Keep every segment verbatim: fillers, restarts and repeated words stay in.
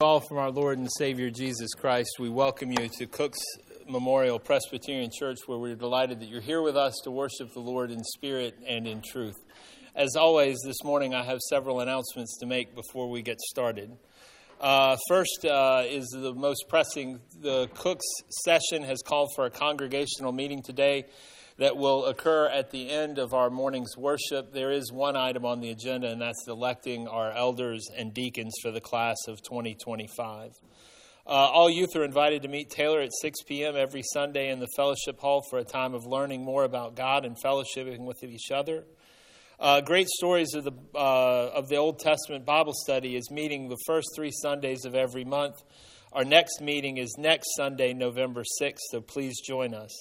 All from our Lord and Savior Jesus Christ, we welcome you to Cook's Memorial Presbyterian Church, where we're delighted that you're here with us to worship the Lord in spirit and in truth. As always, this morning I have several announcements to make before we get started. Uh, first uh, is the most pressing. The Cook's session has called for a congregational meeting today that will occur at the end of our morning's worship. There is one item on the agenda, and that's electing our elders and deacons for the class of twenty twenty-five. Uh, all youth are invited to meet Taylor at six p.m. every Sunday in the fellowship hall for a time of learning more about God and fellowshipping with each other. Uh, Great Stories of the uh, of the Old Testament Bible Study is meeting the first three Sundays of every month. Our next meeting is next Sunday, November sixth, so please join us.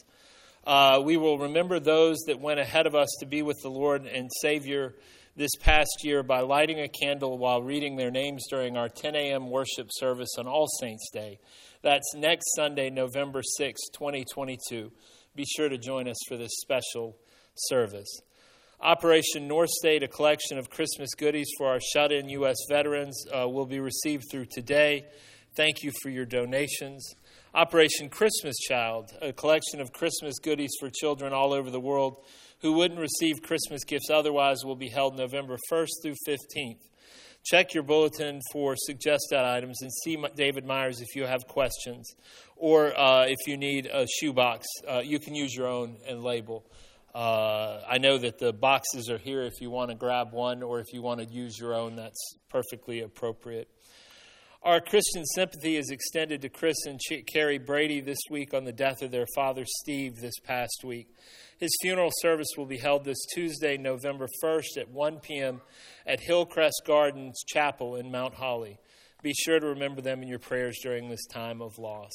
Uh, we will remember those that went ahead of us to be with the Lord and Savior this past year by lighting a candle while reading their names during our ten a.m. worship service on All Saints' Day. That's next Sunday, November sixth, twenty twenty-two. Be sure to join us for this special service. Operation North State, a collection of Christmas goodies for our shut-in U S veterans, uh, will be received through today. Thank you for your donations. Operation Christmas Child, a collection of Christmas goodies for children all over the world who wouldn't receive Christmas gifts otherwise, will be held November first through fifteenth. Check your bulletin for suggested items and see David Myers if you have questions. Or uh, if you need a shoebox, uh, you can use your own and label. Uh, I know that the boxes are here if you want to grab one, or if you want to use your own, that's perfectly appropriate. Our Christian sympathy is extended to Chris and Ch- Carrie Brady this week on the death of their father, Steve, this past week. His funeral service will be held this Tuesday, November first at one p.m. at Hillcrest Gardens Chapel in Mount Holly. Be sure to remember them in your prayers during this time of loss.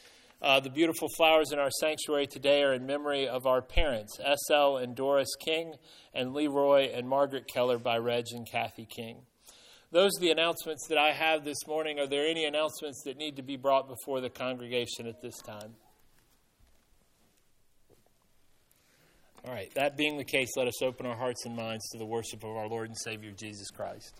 Uh, the beautiful flowers in our sanctuary today are in memory of our parents, S L and Doris King, and Leroy and Margaret Keller by Reg and Kathy King. Those are the announcements that I have this morning. Are there any announcements that need to be brought before the congregation at this time? All right, that being the case, let us open our hearts and minds to the worship of our Lord and Savior, Jesus Christ.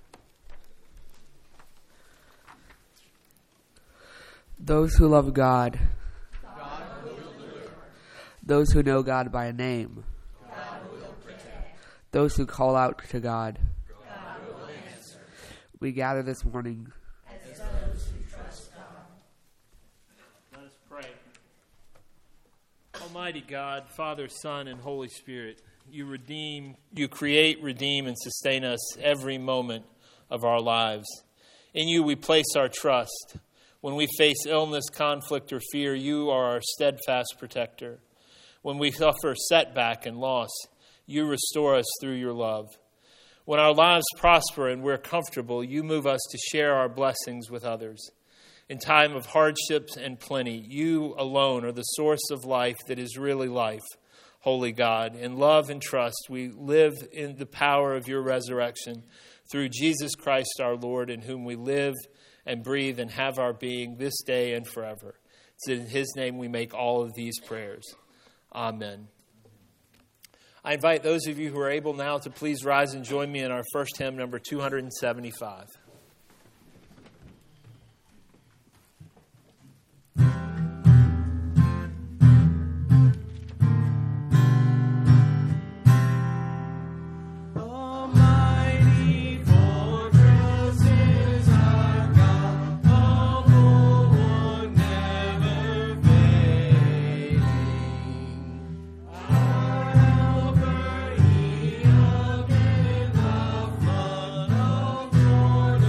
Those who love God, God will deliver. Those who know God by name, God will protect. Those who call out to God, God will answer. We gather this morning as those who trust God. Let us pray. Almighty God, Father, Son, and Holy Spirit, you redeem, you create, redeem, and sustain us every moment of our lives. In you we place our trust. When we face illness, conflict, or fear, you are our steadfast protector. When we suffer setback and loss, you restore us through your love. When our lives prosper and we're comfortable, you move us to share our blessings with others. In time of hardships and plenty, you alone are the source of life that is really life, Holy God. In love and trust, we live in the power of your resurrection through Jesus Christ our Lord, in whom we live and breathe and have our being this day and forever. It's in his name we make all of these prayers. Amen. I invite those of you who are able now to please rise and join me in our first hymn, number two seventy-five. Lord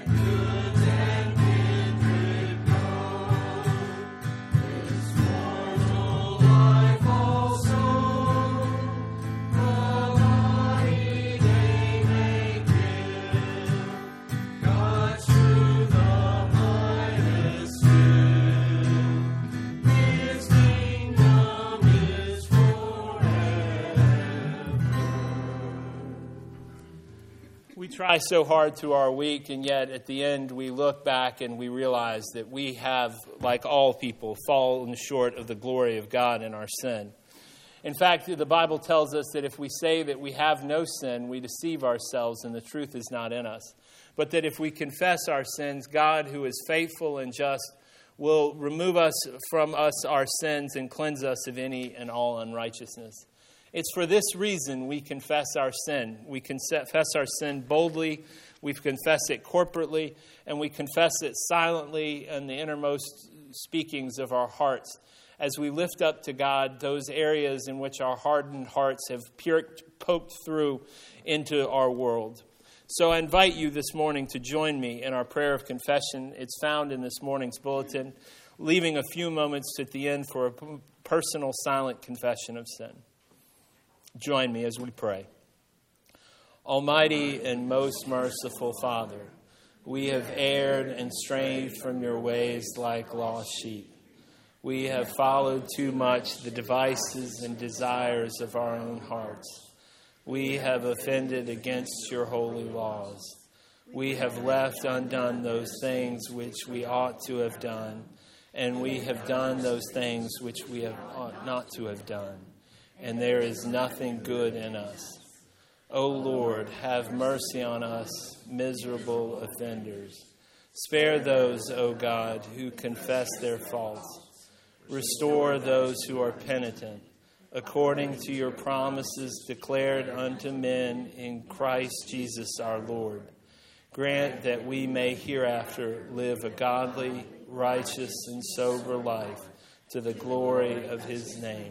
We try so hard through our week, and yet at the end we look back and we realize that we have, like all people, fallen short of the glory of God in our sin. In fact, the Bible tells us that if we say that we have no sin, we deceive ourselves and the truth is not in us. But that if we confess our sins, God, who is faithful and just, will remove us from us our sins and cleanse us of any and all unrighteousness. It's for this reason we confess our sin. We confess our sin boldly, we confess it corporately, and we confess it silently in the innermost speakings of our hearts as we lift up to God those areas in which our hardened hearts have poked through into our world. So I invite you this morning to join me in our prayer of confession. It's found in this morning's bulletin, leaving a few moments at the end for a personal silent confession of sin. Join me as we pray. Almighty and most merciful Father, we have erred and strayed from your ways like lost sheep. We have followed too much the devices and desires of our own hearts. We have offended against your holy laws. We have left undone those things which we ought to have done, and we have done those things which we have ought not to have done. And there is nothing good in us. O Lord, have mercy on us, miserable offenders. Spare those, O God, who confess their faults. Restore those who are penitent, according to your promises declared unto men in Christ Jesus our Lord. Grant that we may hereafter live a godly, righteous, and sober life to the glory of his name.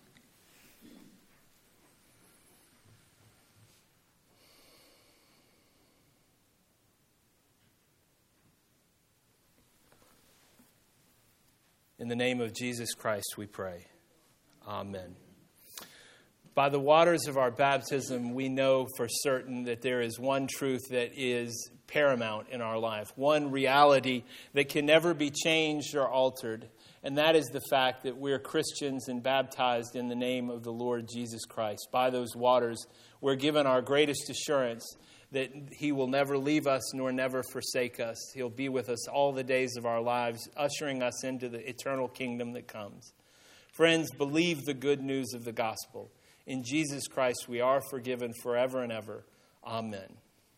In the name of Jesus Christ we pray. Amen. By the waters of our baptism, we know for certain that there is one truth that is paramount in our life, one reality that can never be changed or altered, and that is the fact that we're Christians and baptized in the name of the Lord Jesus Christ. By those waters, we're given our greatest assurance that he will never leave us nor never forsake us. He'll be with us all the days of our lives, ushering us into the eternal kingdom that comes. Friends, believe the good news of the gospel. In Jesus Christ, we are forgiven forever and ever. Amen.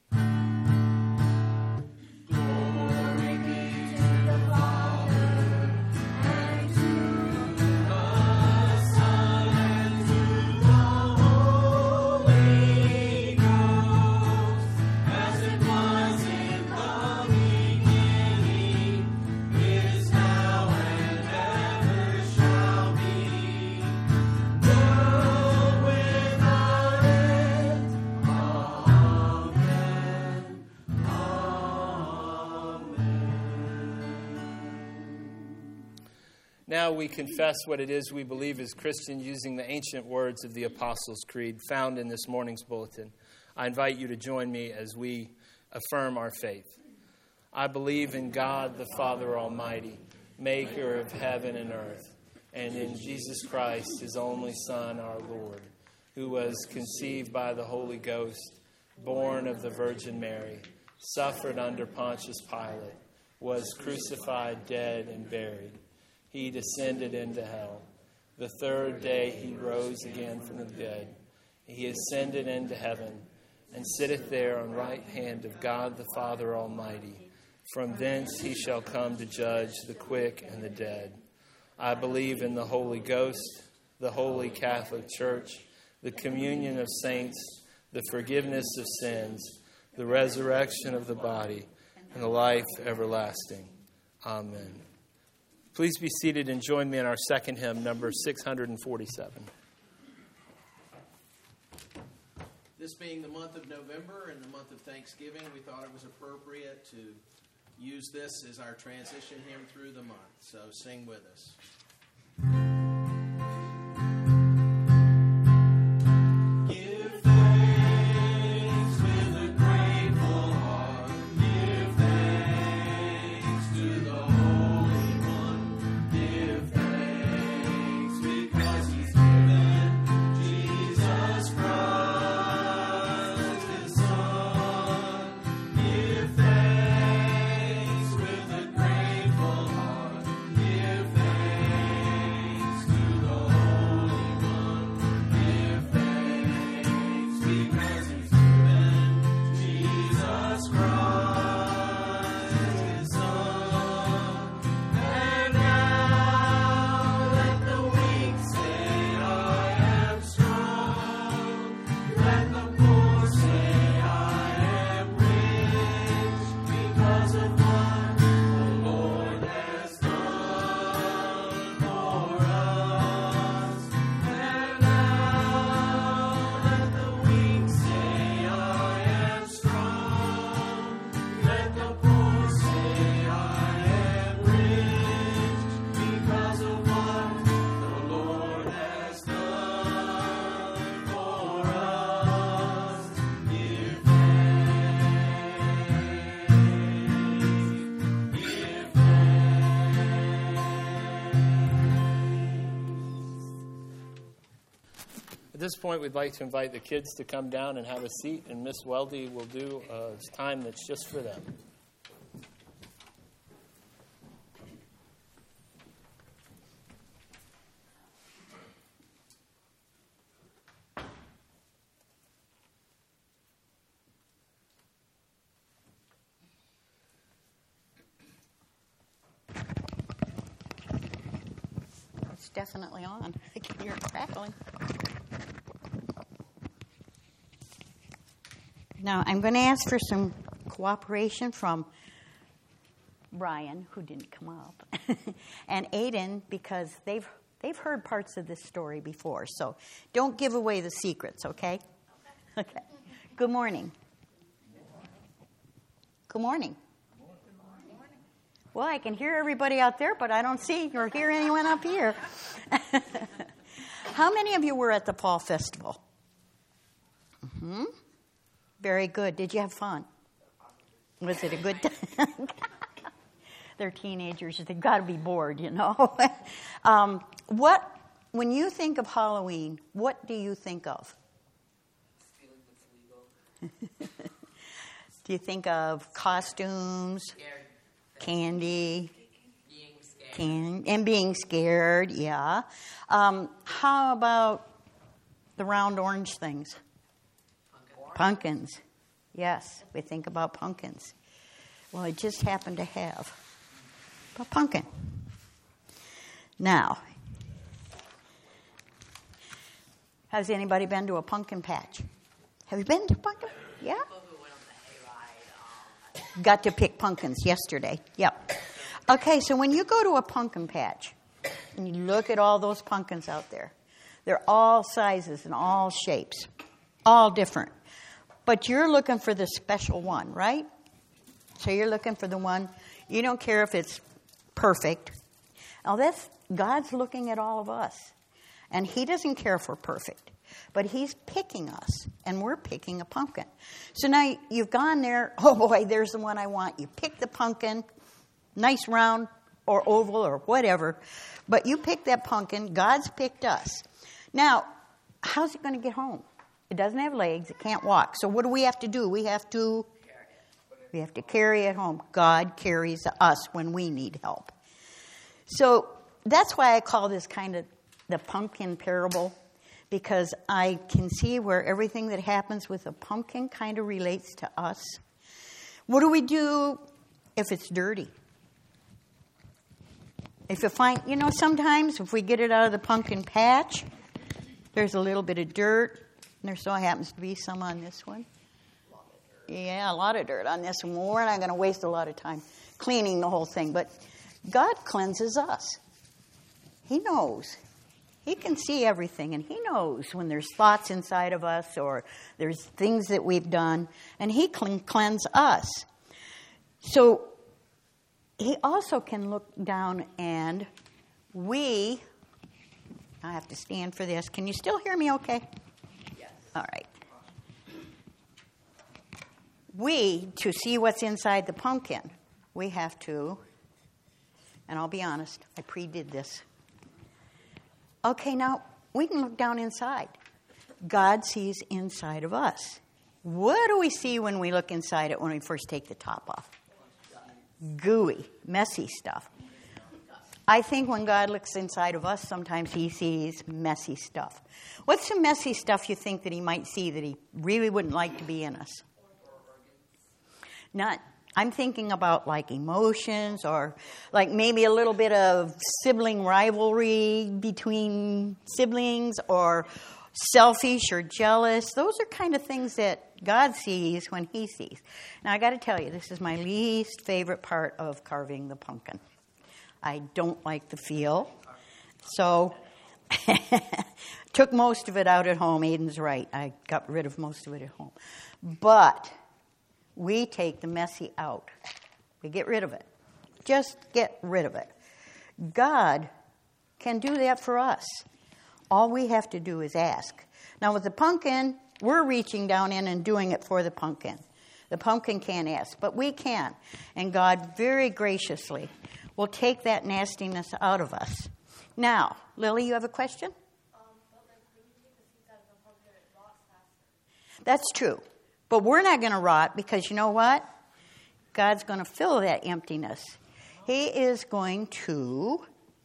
Now we confess what it is we believe as Christians using the ancient words of the Apostles' Creed found in this morning's bulletin. I invite you to join me as we affirm our faith. I believe in God the Father Almighty, maker of heaven and earth, and in Jesus Christ, his only Son, our Lord, who was conceived by the Holy Ghost, born of the Virgin Mary, suffered under Pontius Pilate, was crucified, dead, and buried. He descended into hell. The third day he rose again from the dead. He ascended into heaven and sitteth there on the right hand of God the Father Almighty. From thence he shall come to judge the quick and the dead. I believe in the Holy Ghost, the Holy Catholic Church, the communion of saints, the forgiveness of sins, the resurrection of the body, and the life everlasting. Amen. Please be seated and join me in our second hymn, number six hundred forty-seven. This This being the month of November and the month of Thanksgiving, we thought it was appropriate to use this as our transition hymn through the month. So sing with us. At this point, we'd like to invite the kids to come down and have a seat, and Miss Weldy will do a time that's just for them. It's definitely on. I can hear it crackling. Now, I'm going to ask for some cooperation from Brian, who didn't come up, and Aiden, because they've they've heard parts of this story before. So don't give away the secrets, okay? Okay. Okay. Good morning. Good morning. Good morning. Well, I can hear everybody out there, but I don't see or hear anyone up here. How many of you were at the Fall Festival? Mm-hmm. Very good. Did you have fun? Was it a good time? They're teenagers. They've got to be bored, you know. um, what, when you think of Halloween, what do you think of? Do you think of costumes, candy, can, and being scared? Yeah. Um, how about the round orange things? Pumpkins. Yes, we think about pumpkins. Well, I just happen to have a pumpkin. Now, has anybody been to a pumpkin patch? Have you been to a pumpkin? Yeah? Got to pick pumpkins yesterday. Yep. Okay, so when you go to a pumpkin patch and you look at all those pumpkins out there, they're all sizes and all shapes, all different. But you're looking for the special one, right? So you're looking for the one, you don't care if it's perfect. Now that's, God's looking at all of us. And He doesn't care if we're perfect. But He's picking us, and we're picking a pumpkin. So now you've gone there, oh boy, there's the one I want. You pick the pumpkin, nice round or oval or whatever. But you pick that pumpkin, God's picked us. Now, how's it going to get home? It doesn't have legs. It can't walk. So what do we have to do? We have to we have to carry it home. God carries us when we need help. So that's why I call this kind of the pumpkin parable, because I can see where everything that happens with a pumpkin kind of relates to us. What do we do if it's dirty? If you find, you know, sometimes if we get it out of the pumpkin patch, there's a little bit of dirt. And there so happens to be some on this one. Yeah, a lot of dirt on this one. Well, we're not going to waste a lot of time cleaning the whole thing. But God cleanses us. He knows. He can see everything, and He knows when there's thoughts inside of us or there's things that we've done, and He can cleanse us. So He also can look down, and we, I have to stand for this. Can you still hear me okay? Yes. All right. We, to see what's inside the pumpkin, we have to, and I'll be honest, I pre-did this. Okay, now we can look down inside. God sees inside of us. What do we see when we look inside it when we first take the top off? Gooey, messy stuff. I think when God looks inside of us, sometimes He sees messy stuff. What's some messy stuff you think that He might see that He really wouldn't like to be in us? Not, I'm thinking about like emotions or like maybe a little bit of sibling rivalry between siblings or selfish or jealous. Those are kind of things that God sees when He sees. Now, I got to tell you, this is my least favorite part of carving the pumpkin. I don't like the feel. So, took most of it out at home. Aiden's right. I got rid of most of it at home. But we take the messy out. We get rid of it. Just get rid of it. God can do that for us. All we have to do is ask. Now, with the pumpkin, we're reaching down in and doing it for the pumpkin. The pumpkin can't ask, but we can. And God very graciously will take that nastiness out of us. Now, Lily, you have a question? Um, but like when you take the seeds out of the pumpkin, it rots faster. That's true. But we're not going to rot because you know what? God's going to fill that emptiness. He is going to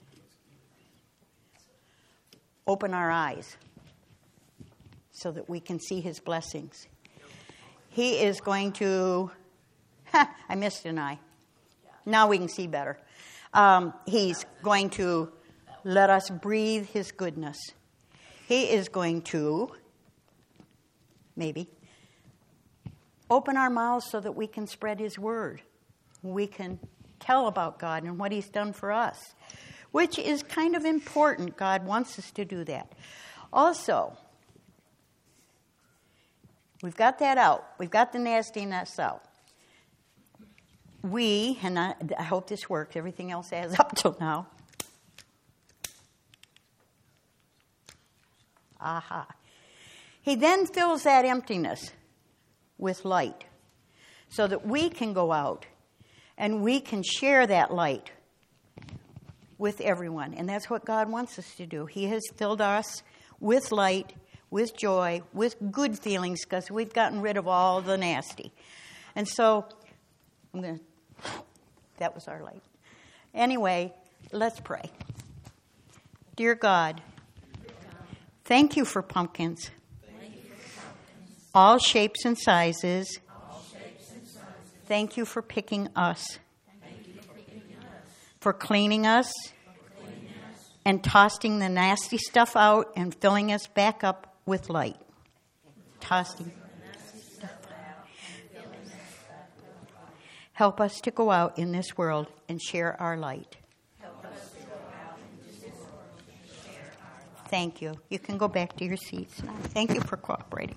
open our eyes so that we can see His blessings. He is going to... Ha, I missed an eye. Now we can see better. Um, he's going to let us breathe His goodness. He is going to, maybe, open our mouths so that we can spread His word. We can tell about God and what He's done for us, which is kind of important. God wants us to do that. Also, we've got that out. We've got the nastiness out. We, and I, I hope this works, everything else adds up till now. Aha. He then fills that emptiness with light so that we can go out and we can share that light with everyone. And that's what God wants us to do. He has filled us with light, with joy, with good feelings because we've gotten rid of all the nasty. And so, I'm going to, that was our light. Anyway, let's pray. Dear God, thank you for pumpkins. All shapes and sizes. Thank you for picking us. For cleaning us. And tossing the nasty stuff out and filling us back up with light. Tossing. Help us to go out in this world and share our light. Thank you. You can go back to your seats now. Thank you for cooperating.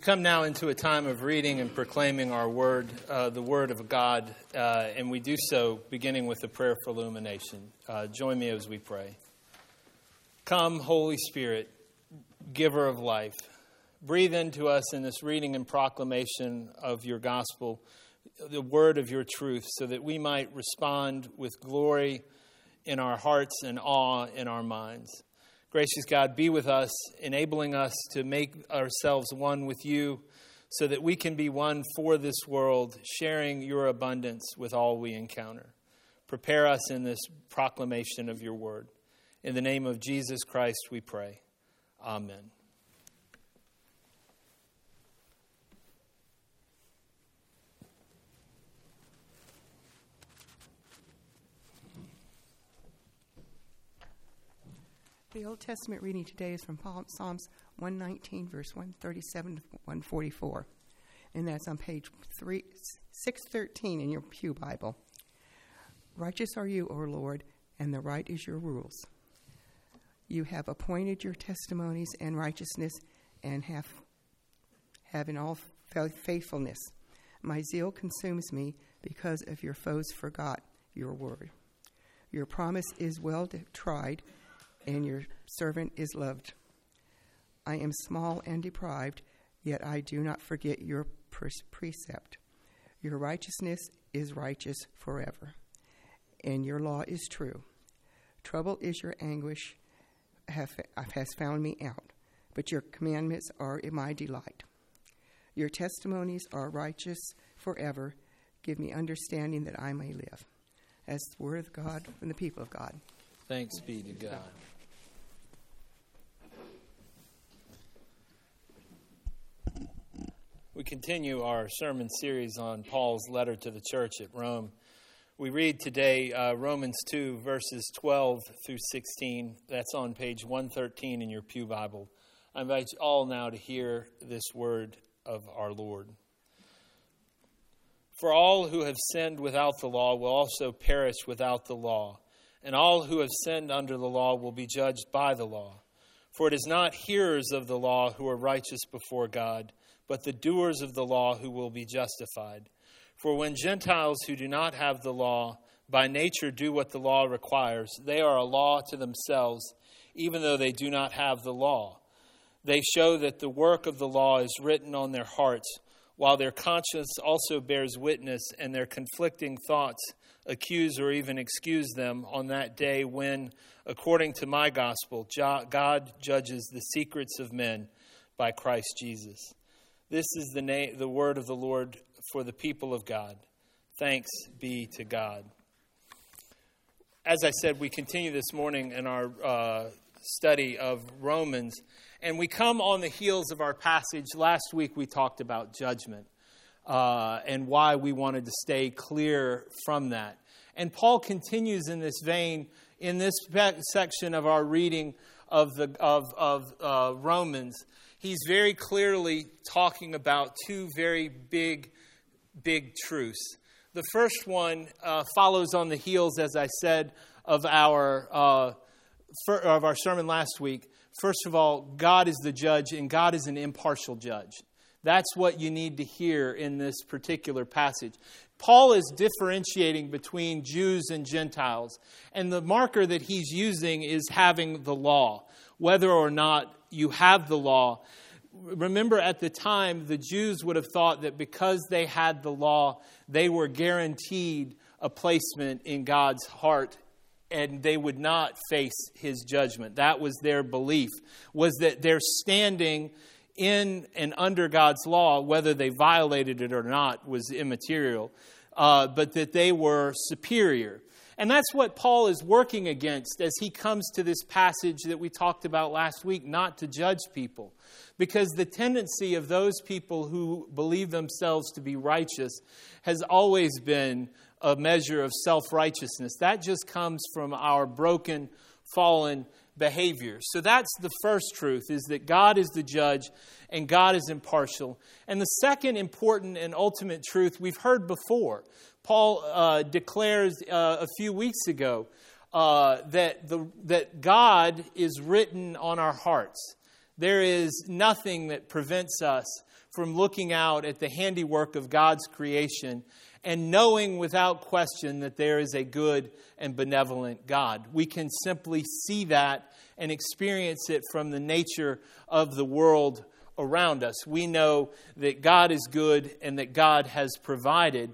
come now into a time of reading and proclaiming our word, uh, the word of God, uh, and we do so beginning with a prayer for illumination. Uh, join me as we pray. Come, Holy Spirit, giver of life, breathe into us in this reading and proclamation of your gospel, the word of your truth, so that we might respond with glory in our hearts and awe in our minds. Gracious God, be with us, enabling us to make ourselves one with you so that we can be one for this world, sharing your abundance with all we encounter. Prepare us in this proclamation of your word. In the name of Jesus Christ we pray. Amen. The Old Testament reading today is from Psalms one nineteen, verse one thirty-seven to one forty-four. And that's on page three, six thirteen in your Pew Bible. Righteous are you, O Lord, and the right is your rules. You have appointed your testimonies and righteousness and have, have in all faithfulness. My zeal consumes me because of your foes forgot your word. Your promise is well tried, and your servant is loved. I am small and deprived, yet I do not forget your precept. Your righteousness is righteous forever, and your law is true. Trouble is your anguish, have, has found me out, but your commandments are in my delight. Your testimonies are righteous forever. Give me understanding that I may live. That's the word of God from the people of God. Thanks be to God. We continue our sermon series on Paul's letter to the church at Rome. We read today uh, Romans two, verses twelve through sixteen. That's on page one thirteen in your Pew Bible. I invite you all now to hear this word of our Lord. For all who have sinned without the law will also perish without the law, and all who have sinned under the law will be judged by the law. For it is not hearers of the law who are righteous before God, but the doers of the law who will be justified. For when Gentiles who do not have the law by nature do what the law requires, they are a law to themselves, even though they do not have the law. They show that the work of the law is written on their hearts, while their conscience also bears witness, and their conflicting thoughts accuse or even excuse them on that day when, according to my gospel, God judges the secrets of men by Christ Jesus. This is the name, the word of the Lord for the people of God. Thanks be to God. As I said, we continue this morning in our uh, study of Romans, and we come on the heels of our passage. Last week we talked about judgment uh, and why we wanted to stay clear from that. And Paul continues in this vein in this section of our reading of the of of uh, Romans. He's very clearly talking about two very big, big truths. The first one uh, follows on the heels, as I said, of our uh, for, of our sermon last week. First of all, God is the judge, and God is an impartial judge. That's what you need to hear in this particular passage. Paul is differentiating between Jews and Gentiles, and the marker that he's using is having the law. Whether or not you have the law. Remember, at the time, the Jews would have thought that because they had the law, they were guaranteed a placement in God's heart, and they would not face his judgment. That was their belief, was that their standing in and under God's law, whether they violated it or not, was immaterial, uh, but that they were superior. And that's what Paul is working against as he comes to this passage that we talked about last week, not to judge people. Because the tendency of those people who believe themselves to be righteous has always been a measure of self-righteousness. That just comes from our broken, fallen behavior. So that's the first truth, is that God is the judge and God is impartial. And the second important and ultimate truth we've heard before. Paul uh, declares uh, a few weeks ago uh, that the that God is written on our hearts. There is nothing that prevents us from looking out at the handiwork of God's creation and knowing without question that there is a good and benevolent God. We can simply see that and experience it from the nature of the world around us. We know that God is good and that God has provided,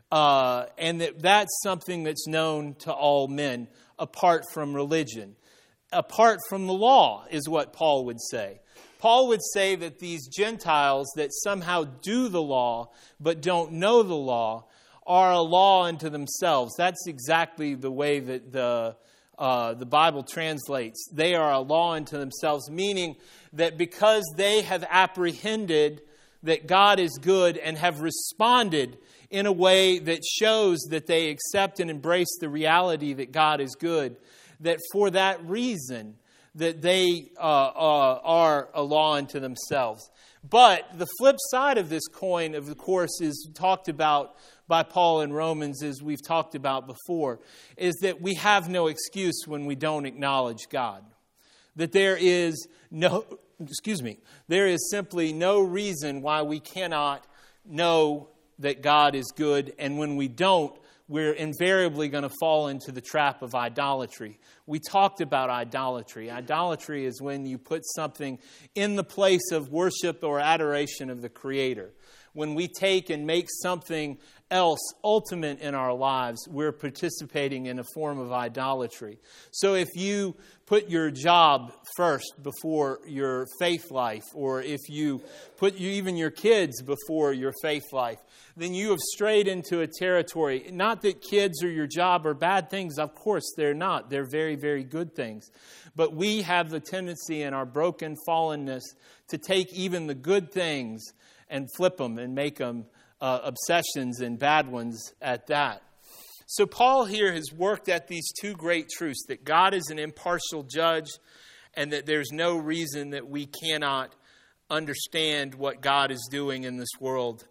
uh, and that that's something that's known to all men apart from religion. Apart from the law is what Paul would say. Paul would say that these Gentiles that somehow do the law but don't know the law are a law unto themselves. That's exactly the way that the uh, the Bible translates. They are a law unto themselves, meaning that because they have apprehended that God is good and have responded in a way that shows that they accept and embrace the reality that God is good, that for that reason that they uh, uh, are a law unto themselves. But the flip side of this coin, of course, is talked about by Paul in Romans, as we've talked about before, is that we have no excuse when we don't acknowledge God. That there is no, excuse me, there is simply no reason why we cannot know that God is good, and when we don't, we're invariably going to fall into the trap of idolatry. We talked about idolatry. Idolatry is when you put something in the place of worship or adoration of the Creator. When we take and make something else ultimate in our lives, we're participating in a form of idolatry. So if you put your job first before your faith life, or if you put you, even your kids before your faith life, then you have strayed into a territory. Not that kids or your job are bad things. Of course, they're not. They're very, very good things. But we have the tendency in our broken fallenness to take even the good things and flip them and make them uh, obsessions and bad ones at that. So Paul here has worked at these two great truths, that God is an impartial judge and that there's no reason that we cannot understand what God is doing in this world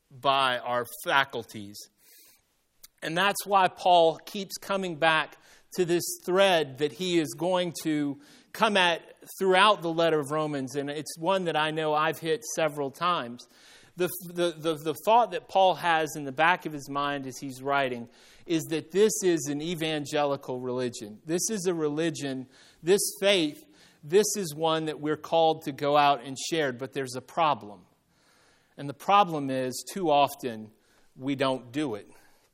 by our faculties. And that's why Paul keeps coming back to this thread that he is going to come at throughout the letter of Romans, and it's one that I know I've hit several times. The, the, the, the thought that Paul has in the back of his mind as he's writing is that this is an evangelical religion. This is a religion, this faith, this is one that we're called to go out and share, but there's a problem. And the problem is, too often, we don't do it.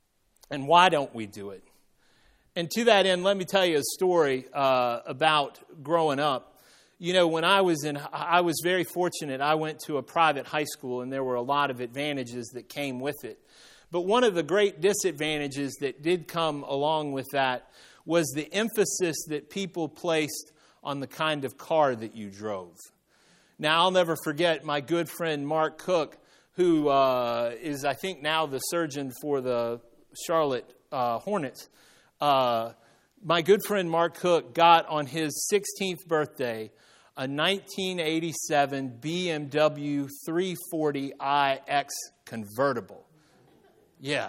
And why don't we do it? And to that end, let me tell you a story uh, about growing up. You know, when I was in, I was very fortunate. I went to a private high school, and there were a lot of advantages that came with it. But one of the great disadvantages that did come along with that was the emphasis that people placed on the kind of car that you drove. Now, I'll never forget my good friend Mark Cook, who uh, is, I think, now the surgeon for the Charlotte uh, Hornets. Uh, my good friend Mark Cook got on his sixteenth birthday a nineteen eighty-seven B M W three forty i X convertible. Yeah.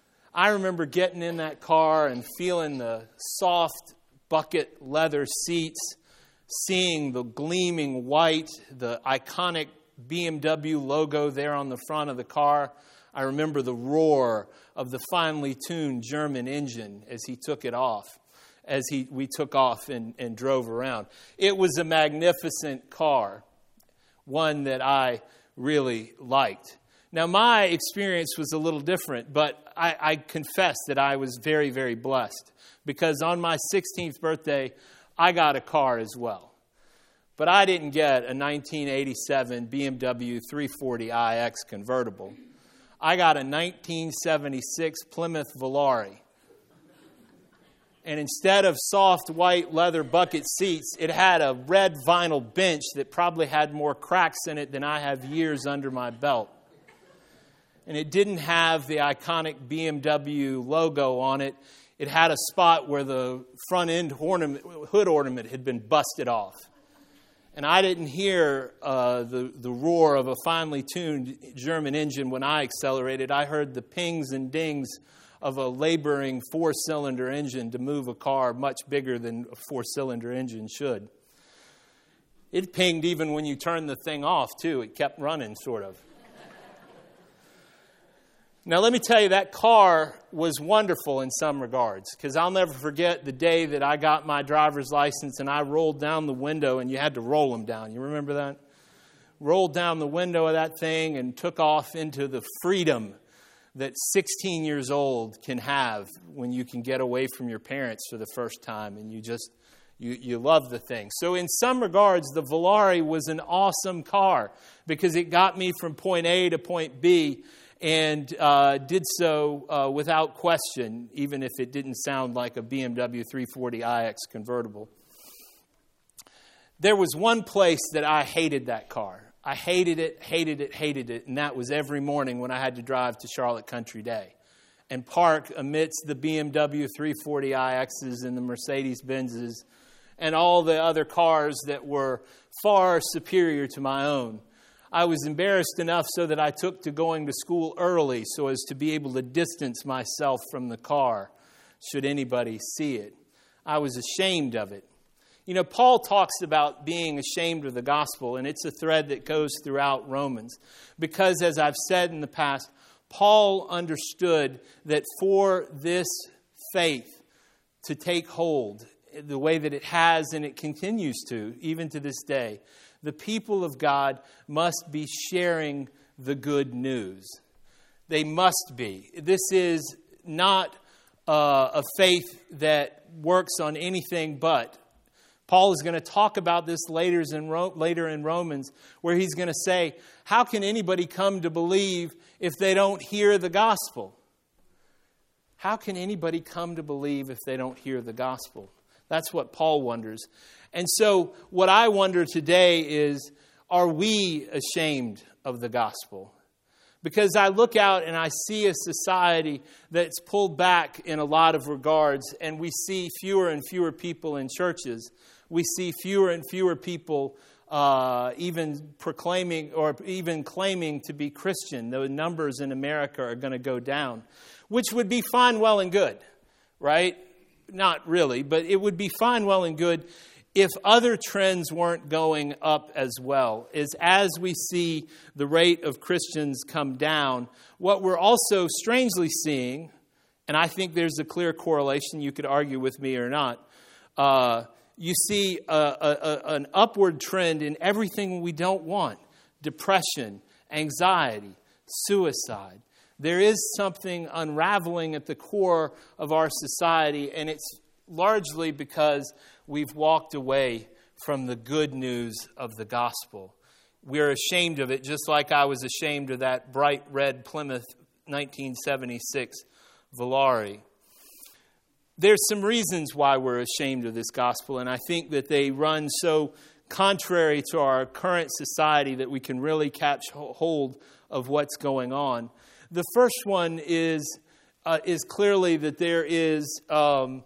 I remember getting in that car and feeling the soft bucket leather seats, seeing the gleaming white, the iconic B M W logo there on the front of the car. I remember the roar of the finely tuned German engine as he took it off, as he we took off and, and drove around. It was a magnificent car, one that I really liked. Now, my experience was a little different, but I, I confess that I was very, very blessed, because on my sixteenth birthday, I got a car as well. But I didn't get a nineteen eighty-seven B M W three forty i X convertible. I got a nineteen seventy-six Plymouth Volare. And instead of soft white leather bucket seats, it had a red vinyl bench that probably had more cracks in it than I have years under my belt. And it didn't have the iconic B M W logo on it. It had a spot where the front end ornament, hood ornament had been busted off. And I didn't hear uh, the, the roar of a finely tuned German engine when I accelerated. I heard the pings and dings of a laboring four-cylinder engine to move a car much bigger than a four-cylinder engine should. It pinged even when you turned the thing off, too. It kept running, sort of. Now, let me tell you, that car was wonderful in some regards, because I'll never forget the day that I got my driver's license and I rolled down the window, and you had to roll them down. You remember that? Rolled down the window of that thing and took off into the freedom that sixteen years old can have when you can get away from your parents for the first time, and you just, you, you love the thing. So in some regards, the Volare was an awesome car because it got me from point A to point B, and uh, did so uh, without question, even if it didn't sound like a B M W three forty i X convertible. There was one place that I hated that car. I hated it, hated it, hated it, and that was every morning when I had to drive to Charlotte Country Day and park amidst the B M W three forty i Xs and the Mercedes-Benzes and all the other cars that were far superior to my own. I was embarrassed enough so that I took to going to school early so as to be able to distance myself from the car, should anybody see it. I was ashamed of it. You know, Paul talks about being ashamed of the gospel, and it's a thread that goes throughout Romans. Because, as I've said in the past, Paul understood that for this faith to take hold the way that it has and it continues to, even to this day, the people of God must be sharing the good news. They must be. This is not uh, a faith that works on anything but. Paul is going to talk about this later in, Ro- later in Romans, where he's going to say, how can anybody come to believe if they don't hear the gospel? How can anybody come to believe if they don't hear the gospel? That's what Paul wonders. And so what I wonder today is, are we ashamed of the gospel? Because I look out and I see a society that's pulled back in a lot of regards, and we see fewer and fewer people in churches. We see fewer and fewer people uh, even proclaiming or even claiming to be Christian. The numbers in America are going to go down, which would be fine, well, and good, right? Not really, but it would be fine, well, and good if other trends weren't going up as well. Is as we see the rate of Christians come down, what we're also strangely seeing, and I think there's a clear correlation, you could argue with me or not, uh, you see a, a, a, an upward trend in everything we don't want. Depression, anxiety, suicide. There is something unraveling at the core of our society, and it's largely because we've walked away from the good news of the gospel. We're ashamed of it, just like I was ashamed of that bright red Plymouth nineteen seventy-six Volare. There's some reasons why we're ashamed of this gospel, and I think that they run so contrary to our current society that we can really catch hold of what's going on. The first one is uh, is clearly that there is um,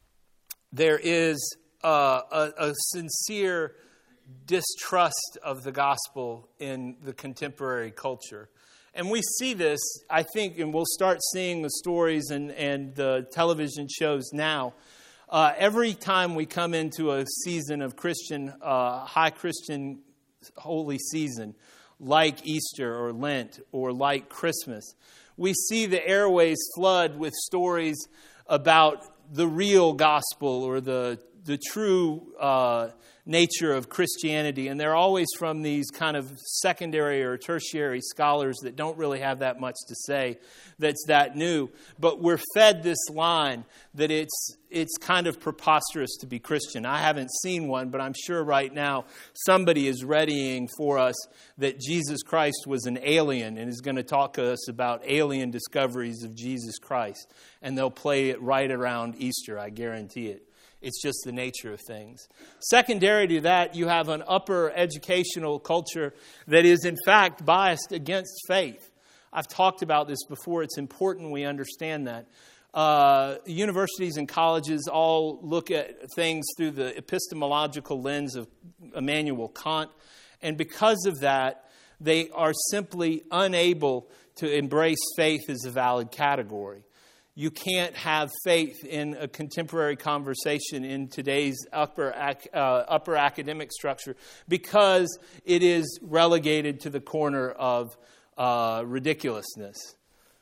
there is uh, a, a sincere distrust of the gospel in the contemporary culture. And we see this, I think, and we'll start seeing the stories and, and the television shows now. Uh, every time we come into a season of Christian, uh, high Christian holy season, like Easter or Lent or like Christmas, we see the airways flood with stories about the real gospel or the the true uh, nature of Christianity. And they're always from these kind of secondary or tertiary scholars that don't really have that much to say that's that new. But we're fed this line that it's it's kind of preposterous to be Christian. I haven't seen one, but I'm sure right now somebody is readying for us that Jesus Christ was an alien and is going to talk to us about alien discoveries of Jesus Christ. And they'll play it right around Easter, I guarantee it. It's just the nature of things. Secondary to that, you have an upper educational culture that is in fact biased against faith. I've talked about this before. It's important we understand that. Uh, universities and colleges all look at things through the epistemological lens of Immanuel Kant. And because of that, they are simply unable to embrace faith as a valid category. You can't have faith in a contemporary conversation in today's upper uh, upper academic structure because it is relegated to the corner of uh, ridiculousness.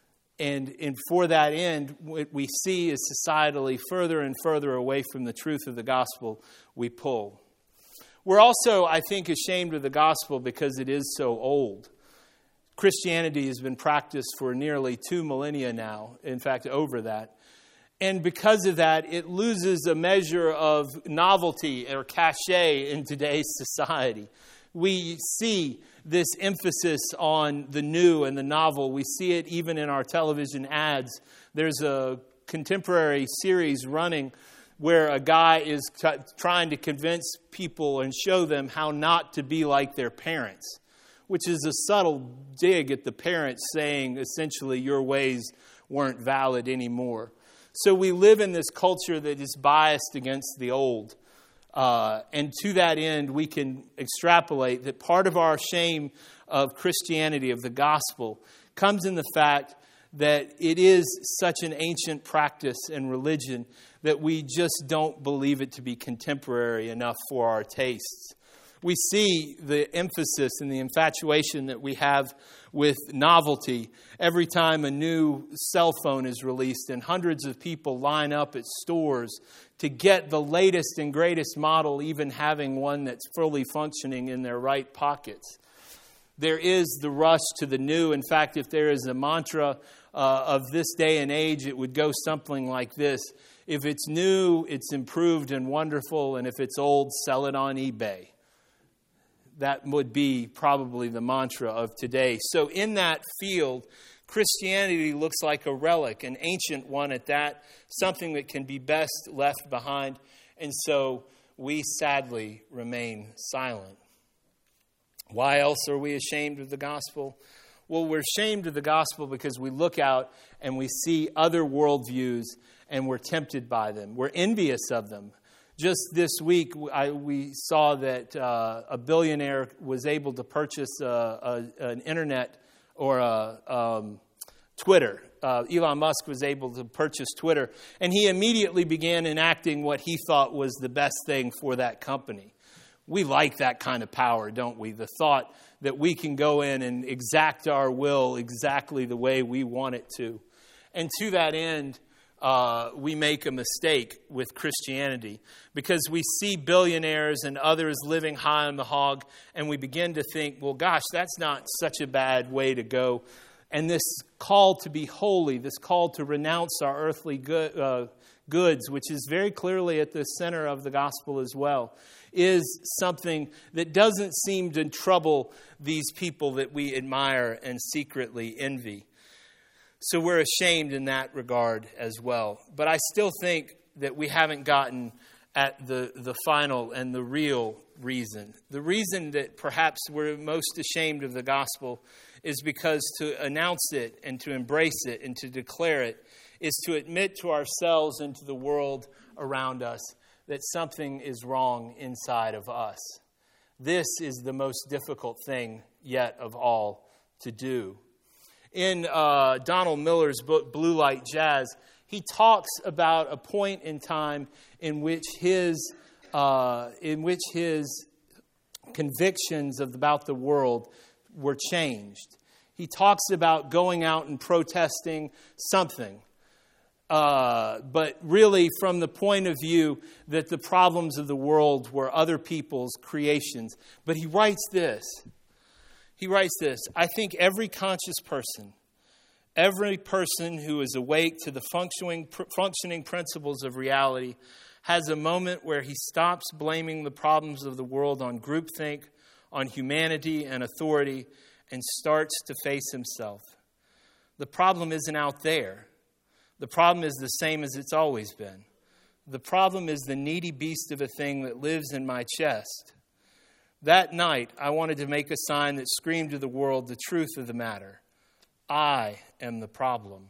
And, and for that end, what we see is societally further and further away from the truth of the gospel we pull. We're also, I think, ashamed of the gospel because it is so old. Christianity has been practiced for nearly two millennia now, in fact, over that. And because of that, it loses a measure of novelty or cachet in today's society. We see this emphasis on the new and the novel. We see it even in our television ads. There's a contemporary series running where a guy is t- trying to convince people and show them how not to be like their parents, which is a subtle dig at the parents saying essentially your ways weren't valid anymore. So we live in this culture that is biased against the old. Uh, and to that end, we can extrapolate that part of our shame of Christianity, of the gospel, comes in the fact that it is such an ancient practice and religion that we just don't believe it to be contemporary enough for our tastes. We see the emphasis and the infatuation that we have with novelty every time a new cell phone is released and hundreds of people line up at stores to get the latest and greatest model, even having one that's fully functioning in their right pockets. There is the rush to the new. In fact, if there is a mantra uh, of this day and age, it would go something like this. If it's new, it's improved and wonderful, and if it's old, sell it on eBay. That would be probably the mantra of today. So in that field, Christianity looks like a relic, an ancient one at that, something that can be best left behind. And so we sadly remain silent. Why else are we ashamed of the gospel? Well, we're ashamed of the gospel because we look out and we see other worldviews and we're tempted by them. We're envious of them. Just this week, I, we saw that uh, a billionaire was able to purchase a, a, an internet or a um, Twitter. Uh, Elon Musk was able to purchase Twitter, and he immediately began enacting what he thought was the best thing for that company. We like that kind of power, don't we? The thought that we can go in and exact our will exactly the way we want it to. And to that end, Uh, we make a mistake with Christianity because we see billionaires and others living high on the hog, and we begin to think, well, gosh, that's not such a bad way to go. And this call to be holy, this call to renounce our earthly good, uh, goods, which is very clearly at the center of the gospel as well, is something that doesn't seem to trouble these people that we admire and secretly envy. So we're ashamed in that regard as well. But I still think that we haven't gotten at the, the final and the real reason. The reason that perhaps we're most ashamed of the gospel is because to announce it and to embrace it and to declare it is to admit to ourselves and to the world around us that something is wrong inside of us. This is the most difficult thing yet of all to do. In uh, Donald Miller's book, Blue Light Jazz, he talks about a point in time in which his uh, in which his convictions of, about the world were changed. He talks about going out and protesting something, uh, but really from the point of view that the problems of the world were other people's creations. But he writes this. He writes this, I think every conscious person, every person who is awake to the functioning, functioning principles of reality has a moment where he stops blaming the problems of the world on groupthink, on humanity and authority, and starts to face himself. The problem isn't out there. The problem is the same as it's always been. The problem is the needy beast of a thing that lives in my chest. That night, I wanted to make a sign that screamed to the world the truth of the matter. I am the problem.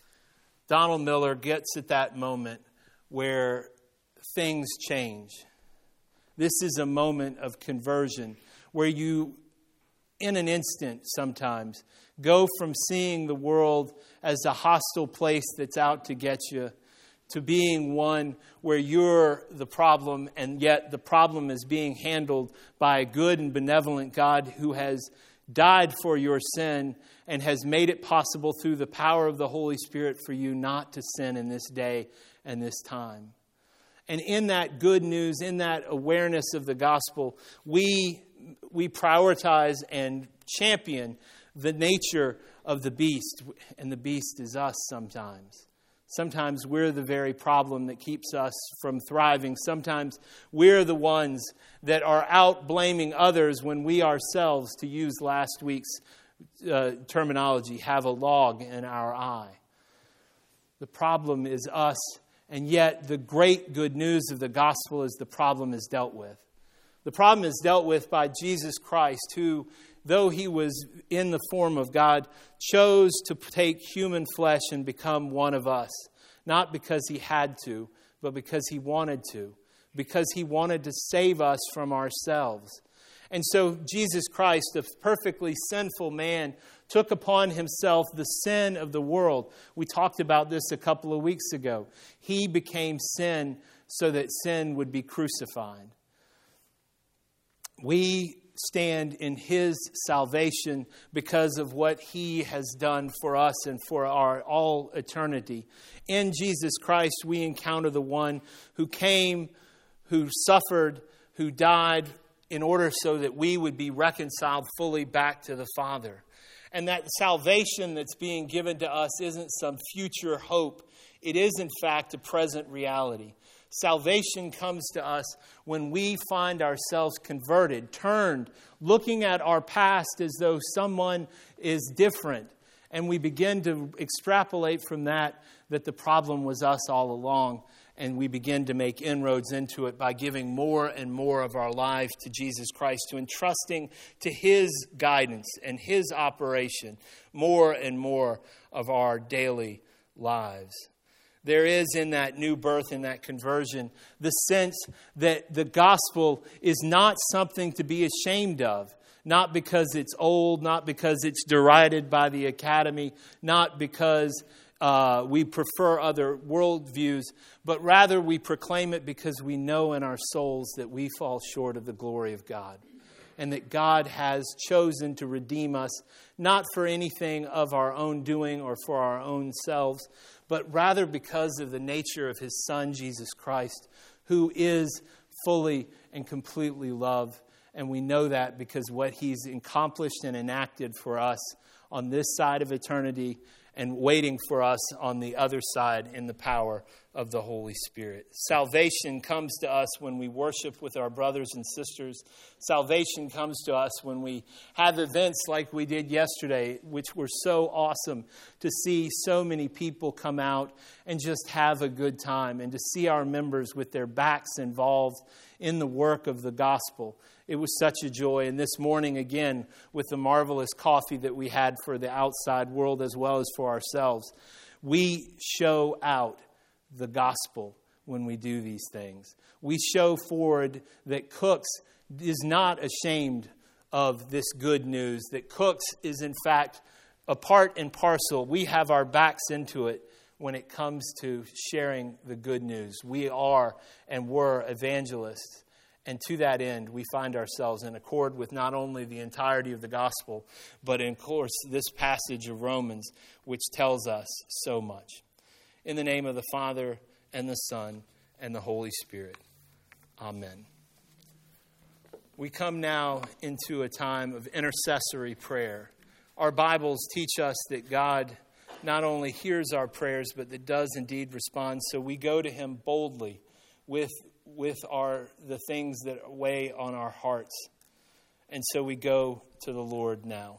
Donald Miller gets at that moment where things change. This is a moment of conversion where you, in an instant sometimes, go from seeing the world as a hostile place that's out to get you to being one where you're the problem, and yet the problem is being handled by a good and benevolent God who has died for your sin, and has made it possible through the power of the Holy Spirit for you not to sin in this day and this time. And in that good news, in that awareness of the gospel, we we prioritize and champion the nature of the beast. And the beast is us sometimes. Sometimes we're the very problem that keeps us from thriving. Sometimes we're the ones that are out blaming others when we ourselves, to use last week's uh, terminology, have a log in our eye. The problem is us, and yet the great good news of the gospel is the problem is dealt with. The problem is dealt with by Jesus Christ, who, though he was in the form of God, chose to take human flesh and become one of us. Not because he had to, but because he wanted to. Because he wanted to save us from ourselves. And so Jesus Christ, a perfectly sinful man, took upon himself the sin of the world. We talked about this a couple of weeks ago. He became sin so that sin would be crucified. We stand in his salvation because of what he has done for us and for our all eternity. In Jesus Christ, we encounter the one who came, who suffered, who died in order so that we would be reconciled fully back to the Father. And that salvation that's being given to us isn't some future hope. It is, in fact, a present reality. Salvation comes to us when we find ourselves converted, turned, looking at our past as though someone is different. And we begin to extrapolate from that that the problem was us all along. And we begin to make inroads into it by giving more and more of our life to Jesus Christ, to entrusting to his guidance and his operation more and more of our daily lives. There is in that new birth, in that conversion, the sense that the gospel is not something to be ashamed of. Not because it's old, not because it's derided by the academy, not because uh, we prefer other worldviews, but rather we proclaim it because we know in our souls that we fall short of the glory of God. And that God has chosen to redeem us, not for anything of our own doing or for our own selves, but rather because of the nature of his Son, Jesus Christ, who is fully and completely love. And we know that because what he's accomplished and enacted for us on this side of eternity and waiting for us on the other side in the power of the Holy Spirit. Salvation comes to us when we worship with our brothers and sisters. Salvation comes to us when we have events like we did yesterday, which were so awesome to see so many people come out and just have a good time, and to see our members with their backs involved in the work of the gospel. It was such a joy. And this morning, again, with the marvelous coffee that we had for the outside world as well as for ourselves, we show out the gospel when we do these things. We show forward that Cooks is not ashamed of this good news, that Cooks is in fact a part and parcel. We have our backs into it when it comes to sharing the good news. We are and were evangelists. And to that end, we find ourselves in accord with not only the entirety of the gospel, but in course this passage of Romans, which tells us so much. In the name of the Father, and the Son, and the Holy Spirit. Amen. We come now into a time of intercessory prayer. Our Bibles teach us that God not only hears our prayers, but that does indeed respond. So we go to him boldly with with our the things that weigh on our hearts. And so we go to the Lord now.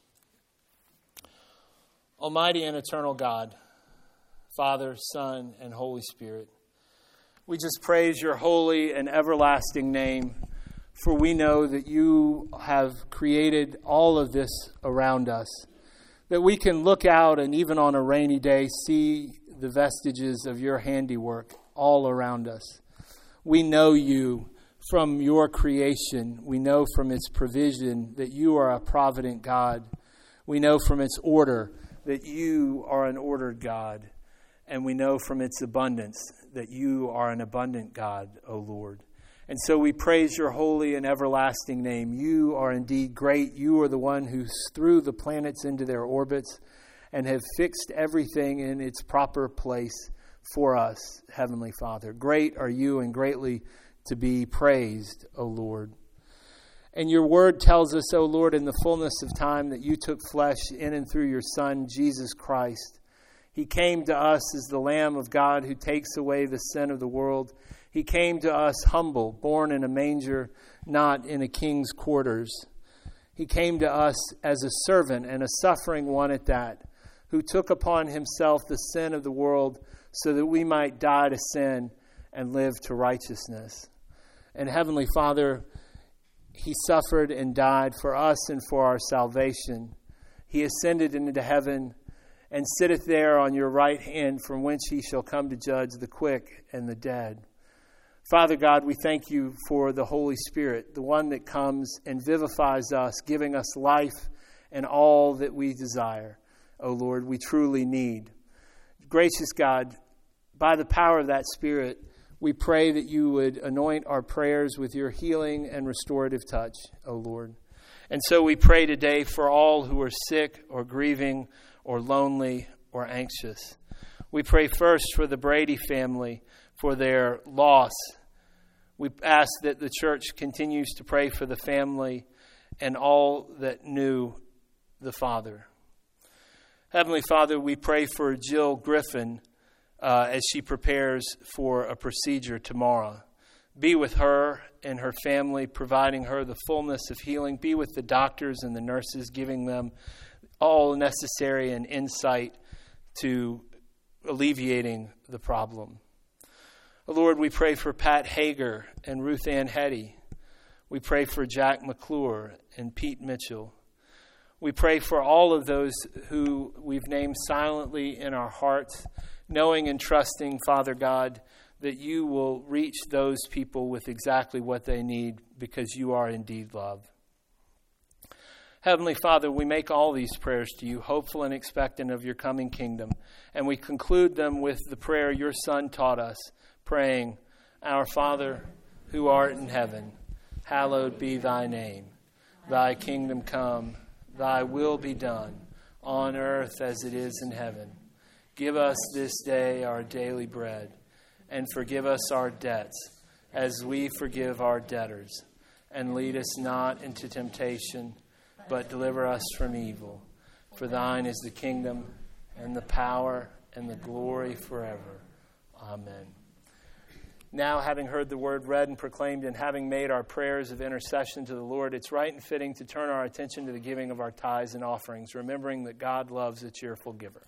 Almighty and eternal God, Father, Son, and Holy Spirit, we just praise your holy and everlasting name, for we know that you have created all of this around us, that we can look out and even on a rainy day see the vestiges of your handiwork all around us. We know you from your creation. We know from its provision that you are a provident God. We know from its order that you are an ordered God. And we know from its abundance that you are an abundant God, O Lord. And so we praise your holy and everlasting name. You are indeed great. You are the one who threw the planets into their orbits and have fixed everything in its proper place for us, Heavenly Father. Great are you and greatly to be praised, O Lord. And your word tells us, O Lord, in the fullness of time that you took flesh in and through your Son, Jesus Christ. He came to us as the Lamb of God who takes away the sin of the world. He came to us humble, born in a manger, not in a king's quarters. He came to us as a servant and a suffering one at that, who took upon himself the sin of the world so that we might die to sin and live to righteousness. And Heavenly Father, he suffered and died for us and for our salvation. He ascended into heaven and sitteth there on your right hand, from whence he shall come to judge the quick and the dead. Father God, we thank you for the Holy Spirit, the one that comes and vivifies us, giving us life and all that we desire. O Lord, we truly need. Gracious God, by the power of that Spirit, we pray that you would anoint our prayers with your healing and restorative touch, O Lord. And so we pray today for all who are sick or grieving or lonely or anxious. We pray first for the Brady family, for their loss. We ask that the church continues to pray for the family and all that knew the Father. Heavenly Father, we pray for Jill Griffin uh, as she prepares for a procedure tomorrow. Be with her and her family, providing her the fullness of healing. Be with the doctors and the nurses, giving them all necessary and insight to alleviating the problem. Lord, we pray for Pat Hager and Ruth Ann Hetty. We pray for Jack McClure and Pete Mitchell. We pray for all of those who we've named silently in our hearts, knowing and trusting, Father God, that you will reach those people with exactly what they need because you are indeed love. Heavenly Father, we make all these prayers to you, hopeful and expectant of your coming kingdom, and we conclude them with the prayer your Son taught us, praying, Our Father, who art in heaven, hallowed be thy name. Thy kingdom come, thy will be done, on earth as it is in heaven. Give us this day our daily bread, and forgive us our debts, as we forgive our debtors. And lead us not into temptation, but deliver us from evil. For thine is the kingdom, and the power, and the glory forever. Amen. Now, having heard the word read and proclaimed, and having made our prayers of intercession to the Lord, it's right and fitting to turn our attention to the giving of our tithes and offerings, remembering that God loves a cheerful giver.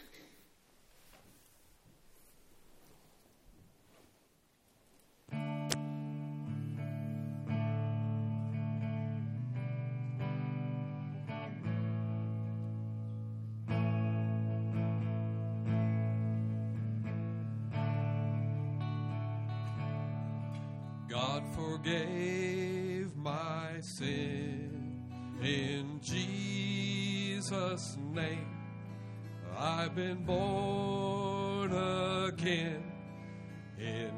God forgave my sin in Jesus' name. I've been born again in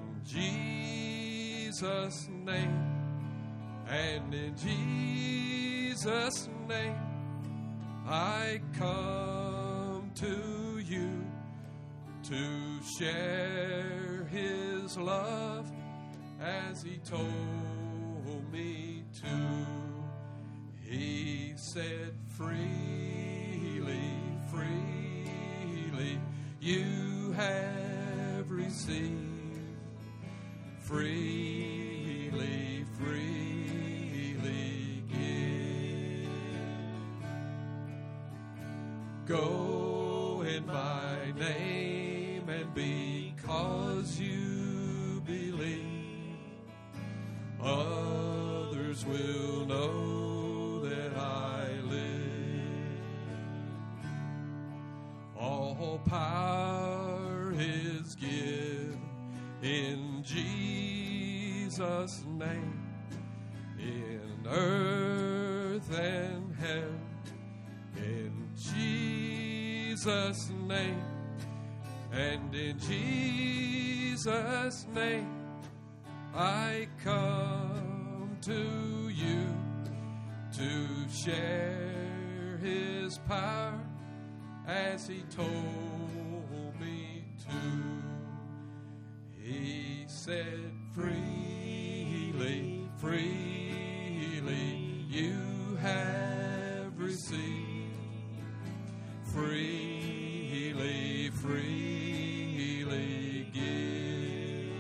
Jesus' name. And in Jesus' name I come to you to share his love as he told me to. He said, freely, freely you have received. Freely, freely give. Go in my name, and because you believe, others will know that I live. All power is given in Jesus' name, in earth and heaven, in Jesus' name, and in Jesus' name I come to you to share his power as he told me to. He said, freely, freely you have received. Freely, freely give.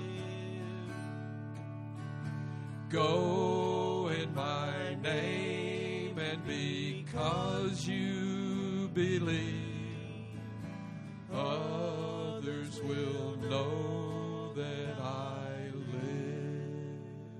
Go in my name, and because you believe, others will know that I live.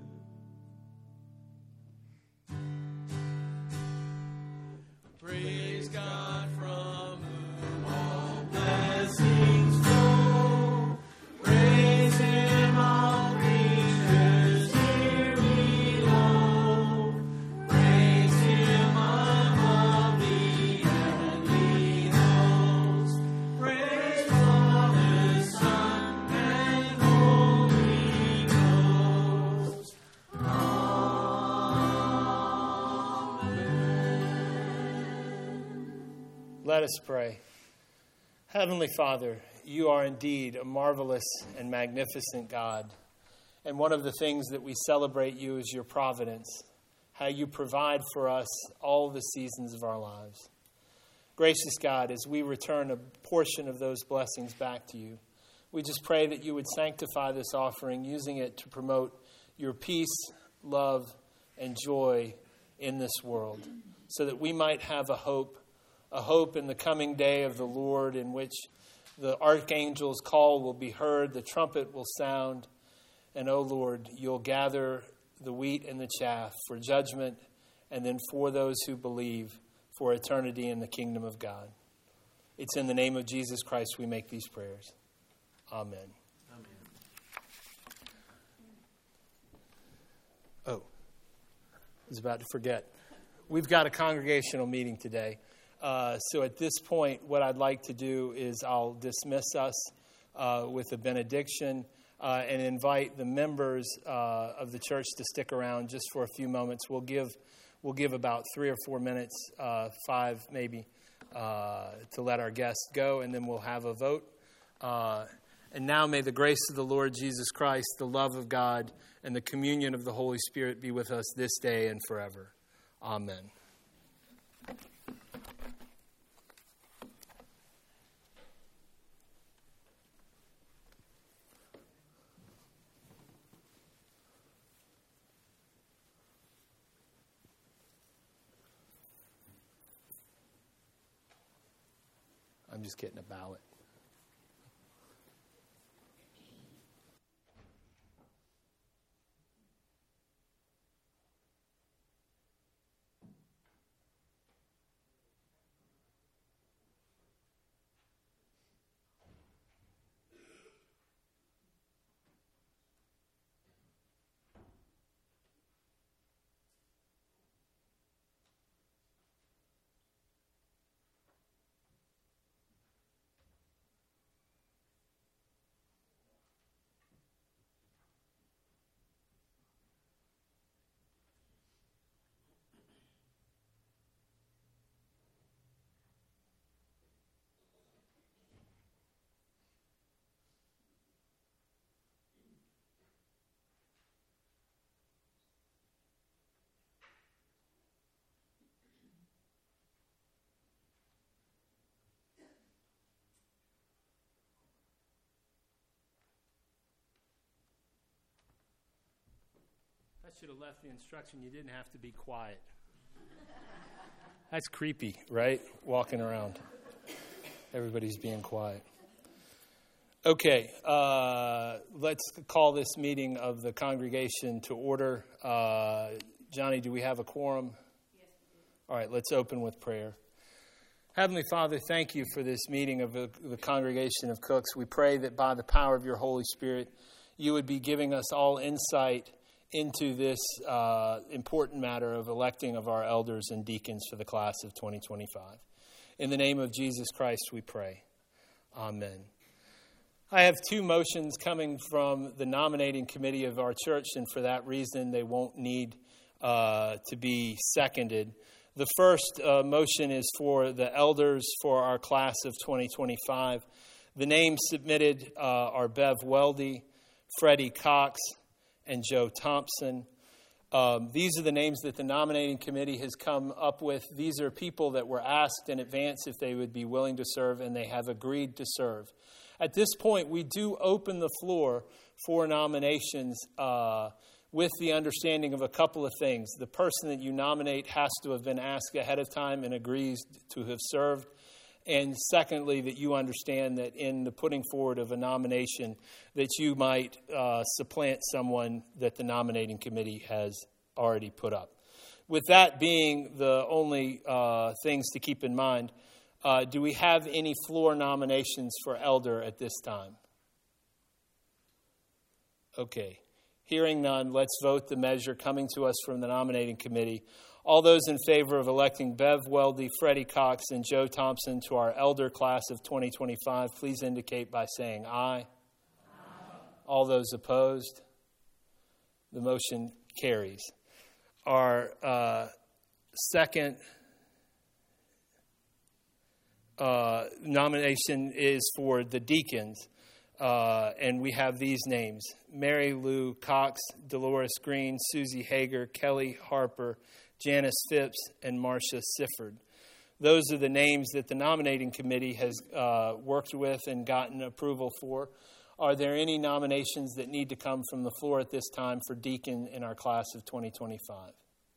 Praise God from whom all blessings flow. Praise him, all creatures here below. Praise him among the heavenly hosts. Praise Father, Son, and Holy Ghost. Let us pray. Heavenly Father, you are indeed a marvelous and magnificent God. And one of the things that we celebrate you is your providence, how you provide for us all the seasons of our lives. Gracious God, as we return a portion of those blessings back to you, we just pray that you would sanctify this offering, using it to promote your peace, love, and joy in this world, so that we might have a hope A hope in the coming day of the Lord, in which the archangel's call will be heard, the trumpet will sound, and, O Lord, you'll gather the wheat and the chaff for judgment, and then for those who believe, for eternity in the kingdom of God. It's in the name of Jesus Christ we make these prayers. Amen. Amen. Oh, I was about to forget. We've got a congregational meeting today. Uh, so at this point, what I'd like to do is I'll dismiss us uh, with a benediction uh, and invite the members uh, of the church to stick around just for a few moments. We'll give we'll give about three or four minutes, uh, five maybe, uh, to let our guests go, and then we'll have a vote. Uh, and now may the grace of the Lord Jesus Christ, the love of God, and the communion of the Holy Spirit be with us this day and forever. Amen. I'm just getting a ballot. I should have left the instruction you didn't have to be quiet. That's creepy, right? Walking around. Everybody's being quiet. Okay, uh, let's call this meeting of the congregation to order. Uh, Johnny, do we have a quorum? Yes, we do. All right, let's open with prayer. Heavenly Father, thank you for this meeting of the, the congregation of Cooks. We pray that by the power of your Holy Spirit, you would be giving us all insight into this uh, important matter of electing of our elders and deacons for the class of twenty twenty-five. In the name of Jesus Christ, we pray. Amen. I have two motions coming from the nominating committee of our church, and for that reason, they won't need uh, to be seconded. The first uh, motion is for the elders for our class of twenty twenty-five. The names submitted uh, are Bev Weldy, Freddie Cox, and Joe Thompson. Um, these are the names that the nominating committee has come up with. These are people that were asked in advance if they would be willing to serve, and they have agreed to serve. At this point, we do open the floor for nominations uh, with the understanding of a couple of things. The person that you nominate has to have been asked ahead of time and agrees to have served. And secondly, that you understand that in the putting forward of a nomination, that you might uh, supplant someone that the nominating committee has already put up. With that being the only uh, things to keep in mind, uh, do we have any floor nominations for elder at this time? Okay. Hearing none, let's vote the measure coming to us from the nominating committee. All those in favor of electing Bev Weldy, Freddie Cox, and Joe Thompson to our elder class of twenty twenty-five, please indicate by saying aye. Aye. All those opposed? The motion carries. Our uh, second uh, nomination is for the deacons. Uh, and we have these names: Mary Lou Cox, Dolores Green, Susie Hager, Kelly Harper, Janice Phipps, and Marcia Sifford. Those are the names that the nominating committee has uh, worked with and gotten approval for. Are there any nominations that need to come from the floor at this time for deacon in our class of twenty twenty-five?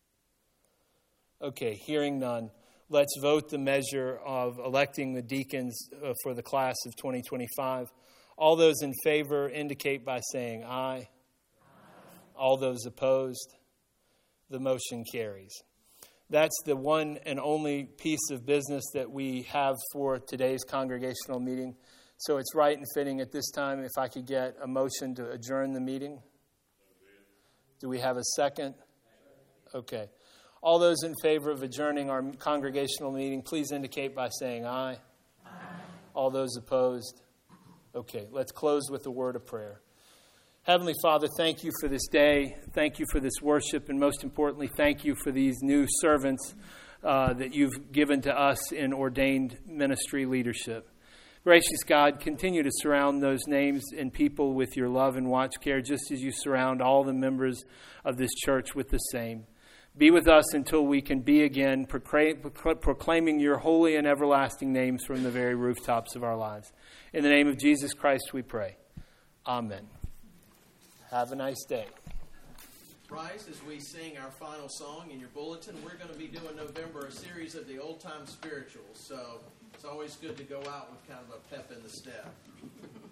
Okay, hearing none, let's vote the measure of electing the deacons uh, for the class of twenty twenty-five. All those in favor indicate by saying aye. Aye. All those opposed? The motion carries. That's the one and only piece of business that we have for today's congregational meeting. So it's right and fitting at this time if I could get a motion to adjourn the meeting. Do we have a second? Okay. All those in favor of adjourning our congregational meeting, please indicate by saying aye. Aye. All those opposed? Okay, let's close with a word of prayer. Heavenly Father, thank you for this day. Thank you for this worship. And most importantly, thank you for these new servants uh, that you've given to us in ordained ministry leadership. Gracious God, continue to surround those names and people with your love and watch care, just as you surround all the members of this church with the same. Be with us until we can be again proclaiming your holy and everlasting names from the very rooftops of our lives. In the name of Jesus Christ we pray. Amen. Have a nice day. Rise as we sing our final song in your bulletin. We're going to be doing November a series of the old time spirituals. So it's always good to go out with kind of a pep in the step.